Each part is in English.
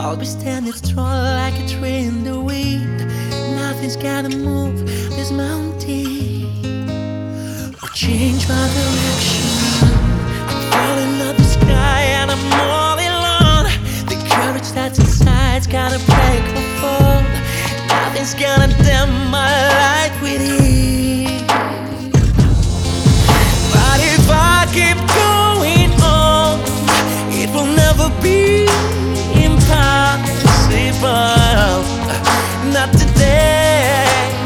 I'll be standing strong like a tree in the wind. Nothing's gonna move this mountain or change my direction. I'm falling up the sky and I'm all alone. The courage that's inside's gotta break my fall. Nothing's gonna dim my light within. But if I keep going on, it will never be impossible. Not today.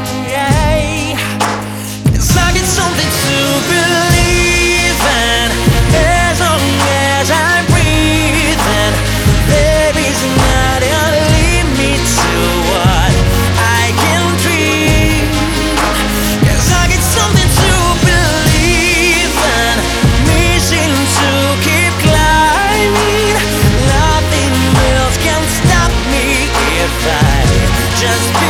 'Cause I get something to believe in. As long as I'm breathing, there is not a limit to what I can dream. 'Cause I get something to believe in. Mission to keep climbing. Nothing else can stop me if I just